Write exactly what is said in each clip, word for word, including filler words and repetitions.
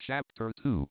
Chapter two.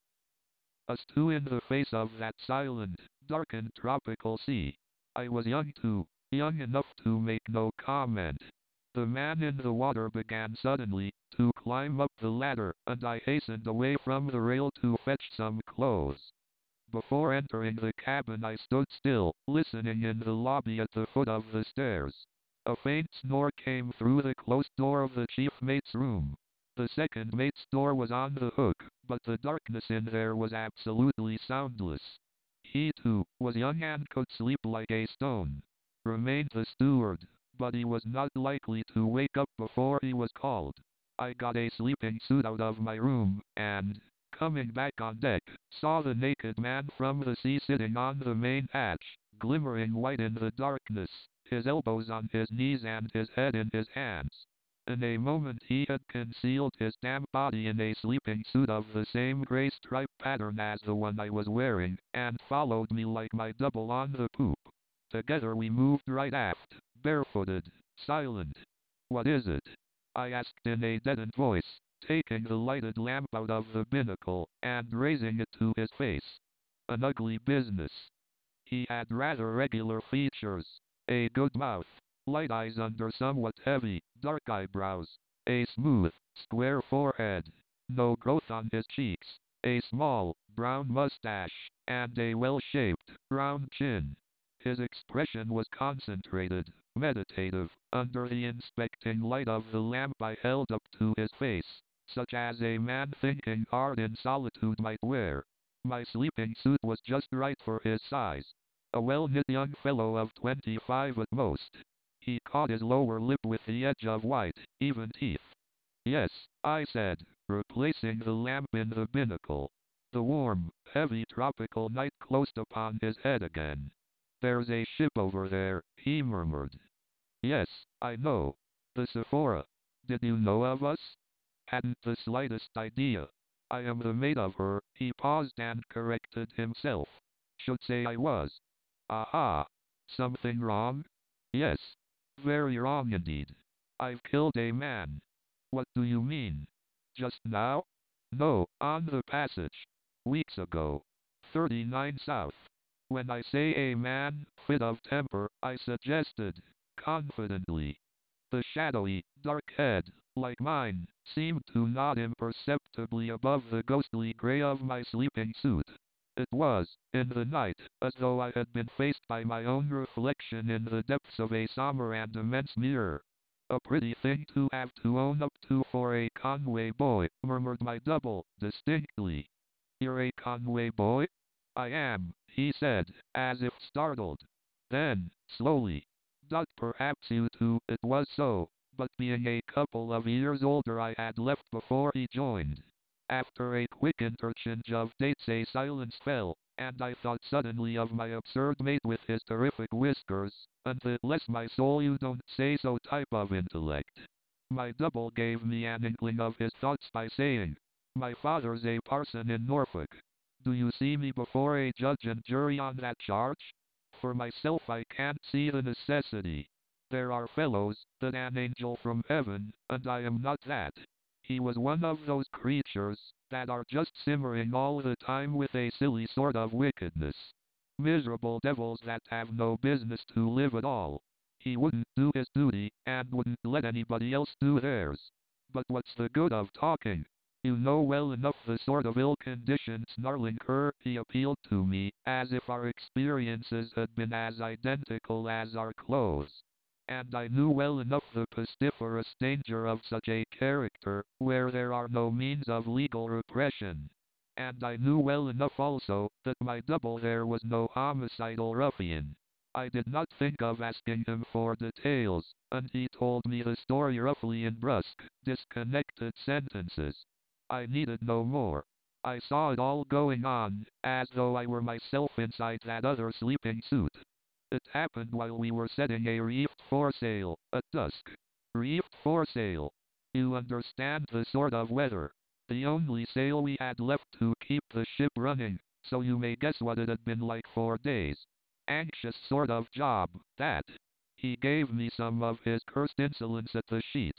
Us two in the face of that silent, darkened tropical sea. I was young too, young enough to make no comment. The man in the water began suddenly to climb up the ladder, and I hastened away from the rail to fetch some clothes. Before entering the cabin I stood still, listening in the lobby at the foot of the stairs. A faint snore came through the closed door of the chief mate's room. The second mate's door was on the hook, but the darkness in there was absolutely soundless. He, too, was young and could sleep like a stone. Remained the steward, but he was not likely to wake up before he was called. I got a sleeping suit out of my room, and, coming back on deck, saw the naked man from the sea sitting on the main hatch, glimmering white in the darkness, his elbows on his knees and his head in his hands. In a moment he had concealed his damp body in a sleeping suit of the same grey stripe pattern as the one I was wearing, and followed me like my double on the poop. Together we moved right aft, barefooted, silent. "What is it?" I asked in a deadened voice, taking the lighted lamp out of the binnacle, and raising it to his face. "An ugly business." He had rather regular features, a good mouth, light eyes under somewhat heavy, dark eyebrows, a smooth, square forehead, no growth on his cheeks, a small, brown mustache, and a well-shaped, round chin. His expression was concentrated, meditative, under the inspecting light of the lamp I held up to his face, such as a man thinking hard in solitude might wear. My sleeping suit was just right for his size. A well-knit young fellow of twenty-five at most. He caught his lower lip with the edge of white, even teeth. "Yes," I said, replacing the lamp in the binnacle. The warm, heavy tropical night closed upon his head again. "There's a ship over there," he murmured. "Yes, I know. The Sephora. Did you know of us?" "Hadn't the slightest idea. I am the mate of her." He paused and corrected himself. "Should say I was." "Aha! Something wrong?" "Yes. Very wrong indeed. I've killed a man." "What do you mean? Just now?" "No, on the passage. Weeks ago. thirty-nine South. When I say a man, fit of temper, I suggested, confidently. The shadowy, dark head, like mine, seemed to nod imperceptibly above the ghostly grey of my sleeping suit. It was, in the night, as though I had been faced by my own reflection in the depths of a sombre and immense mirror. "A pretty thing to have to own up to for a Conway boy," murmured my double, distinctly. "You're a Conway boy?" "I am," he said, as if startled. Then, slowly, "Dot perhaps you too." It was so, but being a couple of years older I had left before he joined. After a quick interchange of dates a silence fell, and I thought suddenly of my absurd mate with his terrific whiskers, and the "bless my soul you don't say so" type of intellect. My double gave me an inkling of his thoughts by saying, "My father's a parson in Norfolk. Do you see me before a judge and jury on that charge? For myself I can't see the necessity. There are fellows, that an angel from heaven, and I am not that." He was one of those creatures that are just simmering all the time with a silly sort of wickedness. Miserable devils that have no business to live at all. He wouldn't do his duty, and wouldn't let anybody else do theirs. But what's the good of talking? You know well enough the sort of ill-conditioned snarling cur. He appealed to me, as if our experiences had been as identical as our clothes. And I knew well enough the pestiferous danger of such a character, where there are no means of legal repression. And I knew well enough also, that my double there was no homicidal ruffian. I did not think of asking him for details, and he told me the story roughly in brusque, disconnected sentences. I needed no more. I saw it all going on, as though I were myself inside that other sleeping suit. It happened while we were setting a reefed foresail, at dusk. Reefed foresail. You understand the sort of weather. The only sail we had left to keep the ship running, so you may guess what it had been like for days. Anxious sort of job, that. He gave me some of his cursed insolence at the sheet.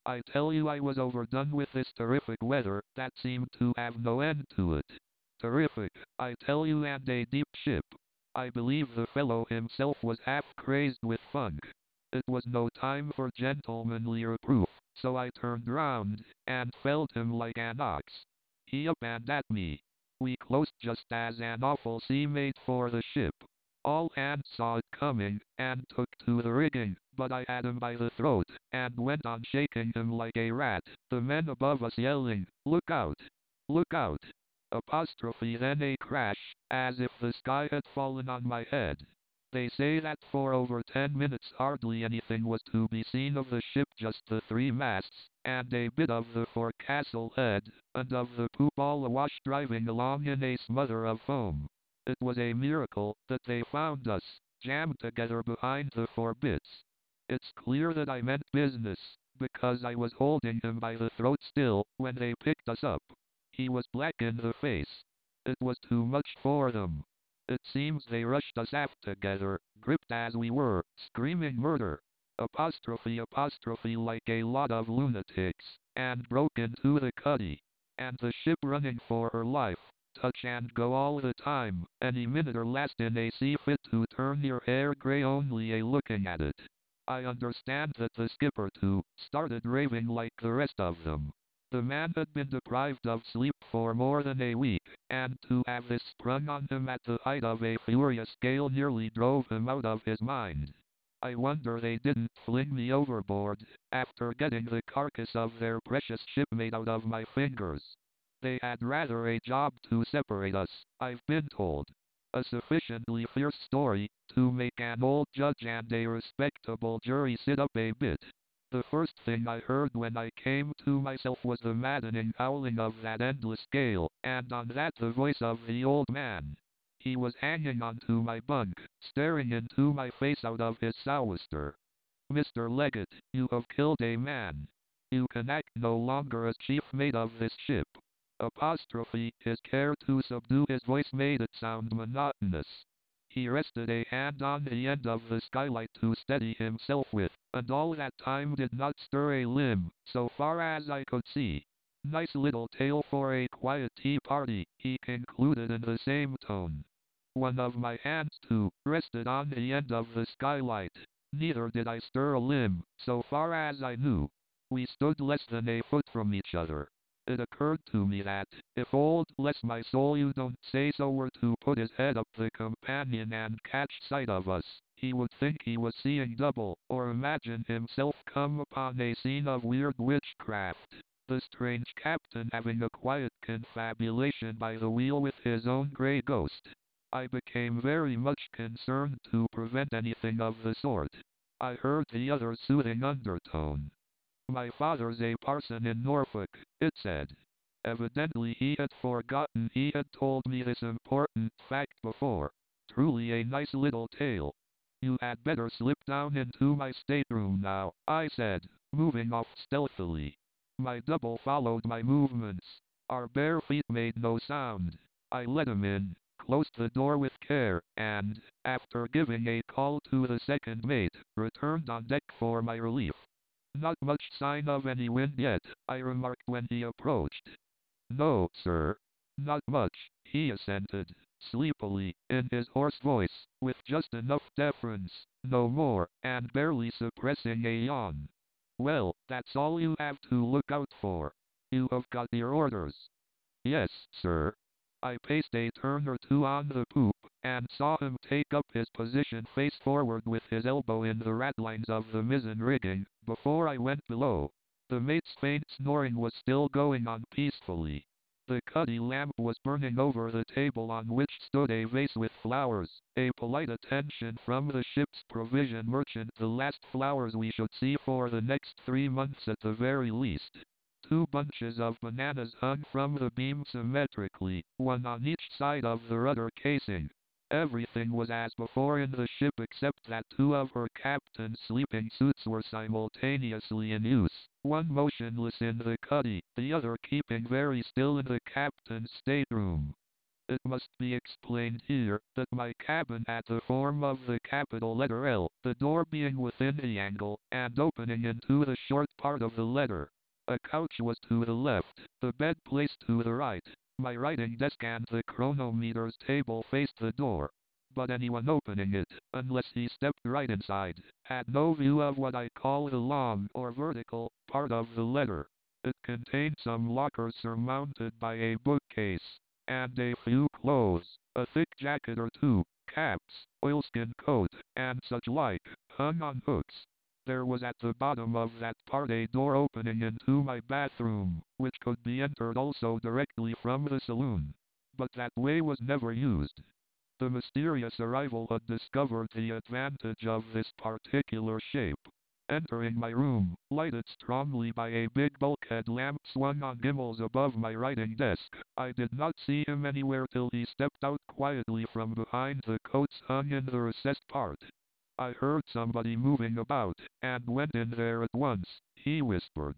I tell you I was overdone with this terrific weather that seemed to have no end to it. Terrific, I tell you, and a deep ship. I believe the fellow himself was half crazed with funk. It was no time for gentlemanly reproof, so I turned round and felled him like an ox. He up and at me. We closed just as an awful sea made for the ship. All hands saw it coming, and took to the rigging, but I had him by the throat, and went on shaking him like a rat, the men above us yelling, "Look out! Look out!" Apostrophe then a crash, as if the sky had fallen on my head. They say that for over ten minutes hardly anything was to be seen of the ship, just the three masts, and a bit of the forecastle head, and of the poop all awash driving along in a smother of foam. It was a miracle that they found us, jammed together behind the four bits. It's clear that I meant business, because I was holding him by the throat still, when they picked us up. He was black in the face. It was too much for them. It seems they rushed us aft together, gripped as we were, screaming murder, apostrophe apostrophe like a lot of lunatics, and broke into the cuddy. And the ship running for her life, touch and go all the time, any minute or less in a sea fit to turn your hair grey only a looking at it. I understand that the skipper too, started raving like the rest of them. The man had been deprived of sleep for more than a week, and to have this sprung on him at the height of a furious gale nearly drove him out of his mind. I wonder they didn't fling me overboard, after getting the carcass of their precious shipmate out of my fingers. They had rather a job to separate us, I've been told. A sufficiently fierce story, to make an old judge and a respectable jury sit up a bit. The first thing I heard when I came to myself was the maddening howling of that endless gale, and on that the voice of the old man. He was hanging onto my bunk, staring into my face out of his sou'wester. "Mister Leggett, you have killed a man. You can act no longer as chief mate of this ship." Apostrophe, his care to subdue his voice made it sound monotonous. He rested a hand on the end of the skylight to steady himself with, and all that time did not stir a limb, so far as I could see. "Nice little tale for a quiet tea party," he concluded in the same tone. One of my hands, too, rested on the end of the skylight. Neither did I stir a limb, so far as I knew. We stood less than a foot from each other. It occurred to me that, if old bless my soul you don't say so were to put his head up the companion and catch sight of us, he would think he was seeing double, or imagine himself come upon a scene of weird witchcraft, the strange captain having a quiet confabulation by the wheel with his own grey ghost. I became very much concerned to prevent anything of the sort. I heard the other's soothing undertone. "My father's a parson in Norfolk," it said. Evidently he had forgotten he had told me this important fact before. Truly a nice little tale. "You had better slip down into my stateroom now," I said, moving off stealthily. My double followed my movements. Our bare feet made no sound. I let him in, closed the door with care, and, after giving a call to the second mate, returned on deck for my relief. "Not much sign of any wind yet," I remarked when he approached. "No, sir. Not much," he assented, sleepily, in his hoarse voice, with just enough deference, no more, and barely suppressing a yawn. "Well, that's all you have to look out for. You have got your orders." "Yes, sir." I paced a turn or two on the poop, and saw him take up his position face forward with his elbow in the ratlines of the mizzen rigging, before I went below. The mate's faint snoring was still going on peacefully. The cuddy lamp was burning over the table on which stood a vase with flowers, a polite attention from the ship's provision merchant, the last flowers we should see for the next three months at the very least. Two bunches of bananas hung from the beam symmetrically, one on each side of the rudder casing. Everything was as before in the ship except that two of her captain's sleeping suits were simultaneously in use, one motionless in the cuddy, the other keeping very still in the captain's stateroom. It must be explained here that my cabin had the form of the capital letter L, the door being within the angle, and opening into the short part of the letter. A couch was to the left, the bed placed to the right. My writing desk and the chronometer's table faced the door. But anyone opening it, unless he stepped right inside, had no view of what I call the long or vertical part of the letter. It contained some lockers surmounted by a bookcase, and a few clothes, a thick jacket or two, caps, oilskin coat, and such like, hung on hooks. There was at the bottom of that part a door opening into my bathroom, which could be entered also directly from the saloon. But that way was never used. The mysterious arrival had discovered the advantage of this particular shape. Entering my room, lighted strongly by a big bulkhead lamp swung on gimbals above my writing desk, I did not see him anywhere till he stepped out quietly from behind the coats hung in the recessed part. I heard somebody moving about, and went in there at once, he whispered.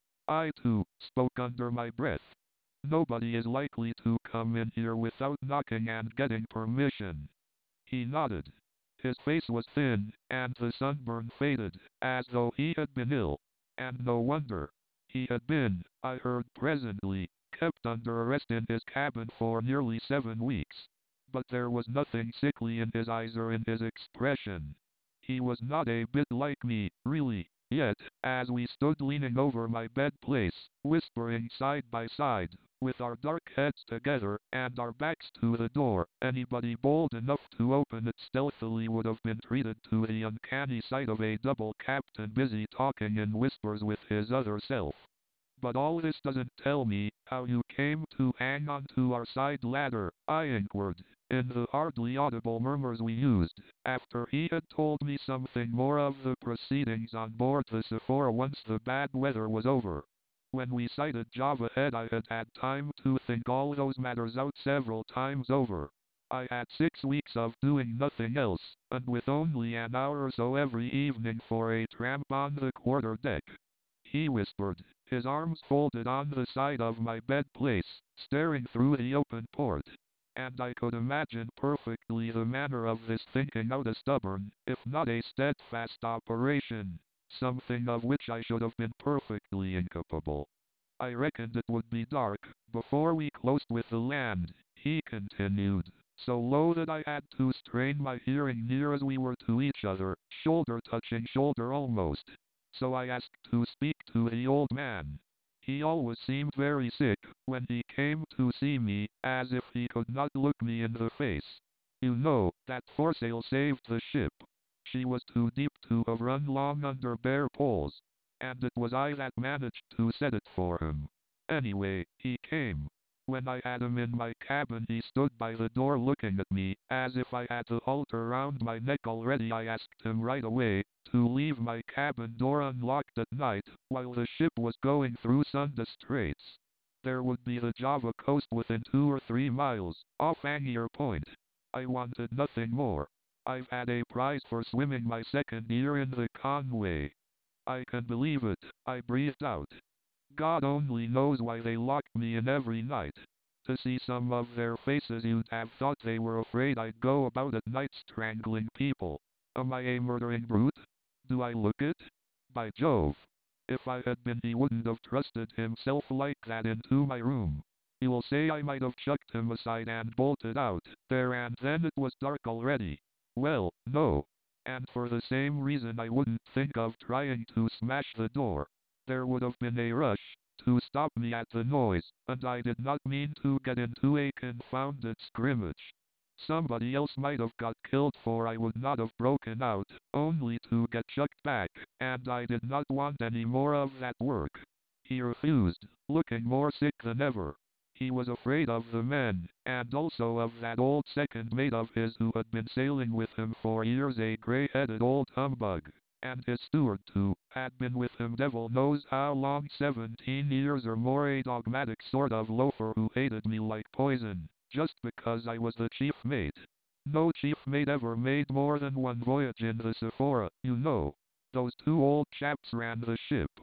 I, too, spoke under my breath. Nobody is likely to come in here without knocking and getting permission. He nodded. His face was thin, and the sunburn faded, as though he had been ill. And no wonder. He had been, I heard presently, kept under arrest in his cabin for nearly seven weeks. But there was nothing sickly in his eyes or in his expression. He was not a bit like me, really, yet, as we stood leaning over my bed place, whispering side by side, with our dark heads together, and our backs to the door, anybody bold enough to open it stealthily would have been treated to the uncanny sight of a double captain busy talking in whispers with his other self. But all this doesn't tell me how you came to hang on to our side ladder, I inquired, in the hardly audible murmurs we used, after he had told me something more of the proceedings on board the Sephora once the bad weather was over. When we sighted Java Head I had had time to think all those matters out several times over. I had six weeks of doing nothing else, and with only an hour or so every evening for a tramp on the quarter deck. He whispered, his arms folded on the side of my bed place, staring through the open port. And I could imagine perfectly the manner of this thinking out a stubborn, if not a steadfast operation, something of which I should have been perfectly incapable. I reckoned it would be dark before we closed with the land, he continued, so low that I had to strain my hearing near as we were to each other, shoulder touching shoulder almost. So I asked to speak to the old man. He always seemed very sick when he came to see me, as if he could not look me in the face. You know, that foresail saved the ship. She was too deep to have run long under bare poles, and it was I that managed to set it for him. Anyway, he came. When I had him in my cabin he stood by the door looking at me, as if I had the halter round my neck already. I asked him right away to leave my cabin door unlocked at night, while the ship was going through Sunda Straits. There would be the Java coast within two or three miles, off Angier Point. I wanted nothing more. I've had a prize for swimming my second year in the Conway. I can believe it, I breathed out. God only knows why they locked me in every night. To see some of their faces you'd have thought they were afraid I'd go about at night strangling people. Am I a murdering brute? Do I look it? By Jove! If I had been he wouldn't have trusted himself like that into my room. You'll say I might have chucked him aside and bolted out, there and then it was dark already. Well, no. And for the same reason I wouldn't think of trying to smash the door. There would have been a rush to stop me at the noise, and I did not mean to get into a confounded scrimmage. Somebody else might have got killed, for I would not have broken out, only to get chucked back, and I did not want any more of that work. He refused, looking more sick than ever. He was afraid of the men, and also of that old second mate of his who had been sailing with him for years, a grey-headed old humbug. And his steward, too, had been with him devil knows how long, seventeen years or more, a dogmatic sort of loafer who hated me like poison, just because I was the chief mate. No chief mate ever made more than one voyage in the Sephora, you know. Those two old chaps ran the ship.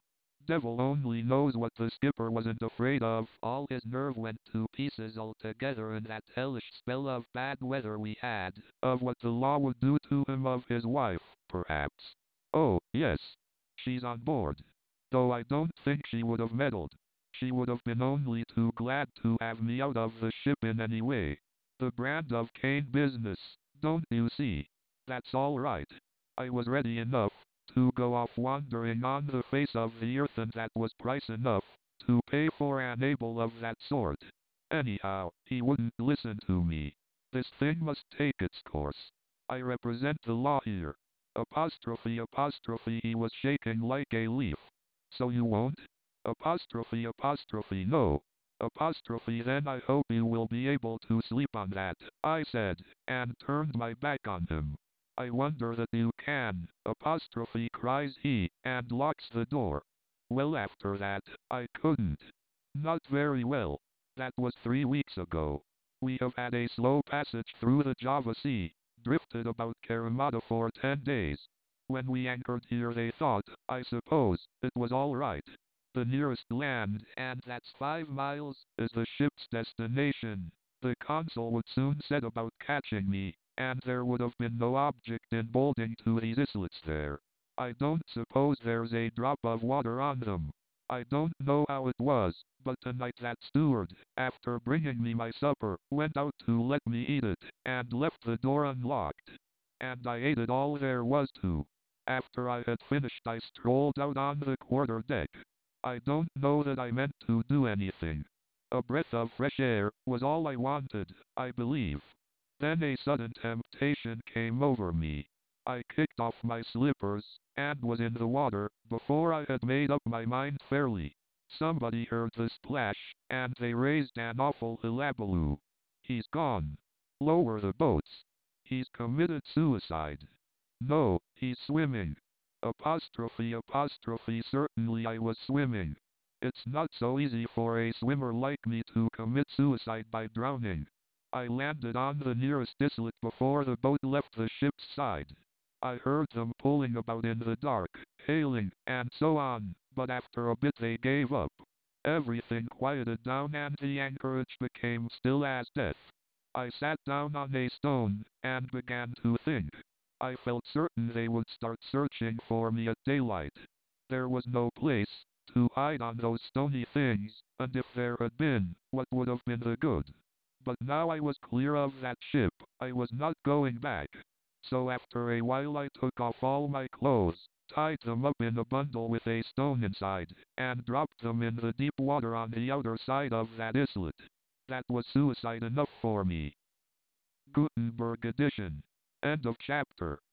Devil only knows what the skipper wasn't afraid of. All his nerve went to pieces altogether in that hellish spell of bad weather we had, of what the law would do to him, of his wife, perhaps. Oh, yes. She's on board. Though I don't think she would have meddled. She would have been only too glad to have me out of the ship in any way. The brand of Cain business, don't you see? That's all right. I was ready enough to go off wandering on the face of the earth, and that was price enough to pay for an able of that sort. Anyhow, he wouldn't listen to me. This thing must take its course. I represent the law here. Apostrophe apostrophe he was shaking like a leaf. So you won't? Apostrophe apostrophe no. Apostrophe then I hope you will be able to sleep on that, I said, and turned my back on him. I wonder that you can, apostrophe cries he, and locks the door. Well, after that, I couldn't. Not very well. That was three weeks ago. We have had a slow passage through the Java Sea, drifted about Karamata for ten days. When we anchored here they thought, I suppose, it was all right. The nearest land, and that's five miles, is the ship's destination. The consul would soon set about catching me, and there would have been no object in bolting to these islets there. I don't suppose there's a drop of water on them. I don't know how it was, but tonight that steward, after bringing me my supper, went out to let me eat it, and left the door unlocked. And I ate it all there was to. After I had finished I strolled out on the quarter deck. I don't know that I meant to do anything. A breath of fresh air was all I wanted, I believe. Then a sudden temptation came over me. I kicked off my slippers, and was in the water, before I had made up my mind fairly. Somebody heard the splash, and they raised an awful hullabaloo. He's gone. Lower the boats. He's committed suicide. No, he's swimming. Apostrophe apostrophe certainly I was swimming. It's not so easy for a swimmer like me to commit suicide by drowning. I landed on the nearest islet before the boat left the ship's side. I heard them pulling about in the dark, hailing, and so on, but after a bit they gave up. Everything quieted down and the anchorage became still as death. I sat down on a stone, and began to think. I felt certain they would start searching for me at daylight. There was no place to hide on those stony things, and if there had been, what would have been the good? But now I was clear of that ship, I was not going back. So after a while I took off all my clothes, tied them up in a bundle with a stone inside, and dropped them in the deep water on the outer side of that islet. That was suicide enough for me. Gutenberg edition. End of chapter.